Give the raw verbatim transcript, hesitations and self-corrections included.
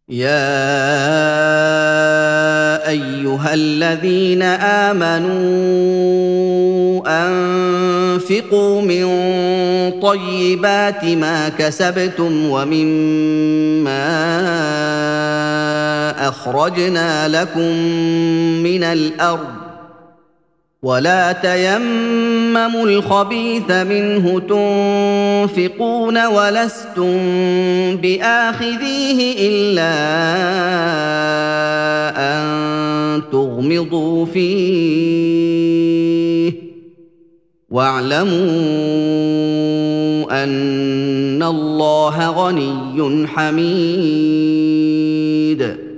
يا ايها الذين امنوا انفقوا من طيبات ما كسبتم ومما اخرجنا لكم من الارض ولا تيمموا الخبيث منه تنفقون ولستم باخذيه الا ان تغمضوا فيه واعلموا ان الله غني حميد